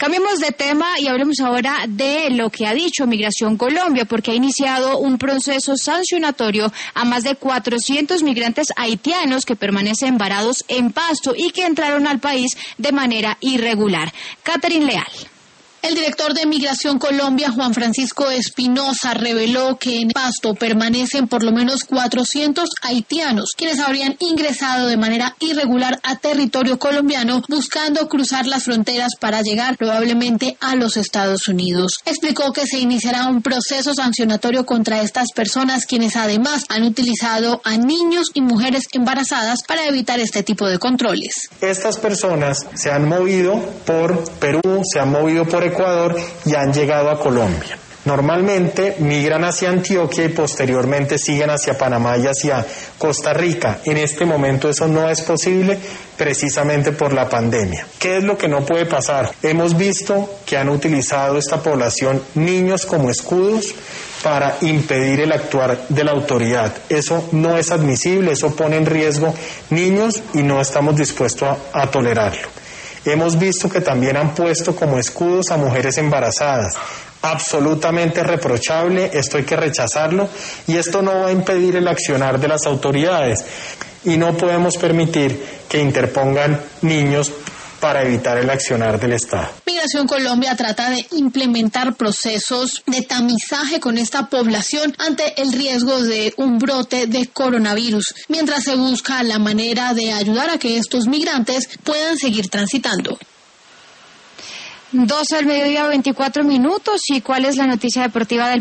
Cambiemos de tema y hablemos ahora de lo que ha dicho Migración Colombia, porque ha iniciado un proceso sancionatorio a más de 400 migrantes haitianos que permanecen varados en Pasto y que entraron al país de manera irregular. Catherine Leal. El director de Migración Colombia, Juan Francisco Espinosa, reveló que en Pasto permanecen por lo menos 400 haitianos, quienes habrían ingresado de manera irregular a territorio colombiano buscando cruzar las fronteras para llegar probablemente a los Estados Unidos. Explicó que se iniciará un proceso sancionatorio contra estas personas, quienes además han utilizado a niños y mujeres embarazadas para evitar este tipo de controles. Estas personas se han movido por Perú, se han movido por Ecuador y han llegado a Colombia. Normalmente migran hacia Antioquia y posteriormente siguen hacia Panamá y hacia Costa Rica. En este momento eso no es posible precisamente por la pandemia. ¿Qué es lo que no puede pasar? Hemos visto que han utilizado esta población niños como escudos para impedir el actuar de la autoridad. Eso no es admisible, eso pone en riesgo niños y no estamos dispuestos a tolerarlo. Hemos visto que también han puesto como escudos a mujeres embarazadas. Absolutamente reprochable, esto hay que rechazarlo y esto no va a impedir el accionar de las autoridades y no podemos permitir que interpongan niños para evitar el accionar del Estado. Migración Colombia trata de implementar procesos de tamizaje con esta población ante el riesgo de un brote de coronavirus, mientras se busca la manera de ayudar a que estos migrantes puedan seguir transitando. 12 del mediodía, 24 minutos. ¿Y cuál es la noticia deportiva del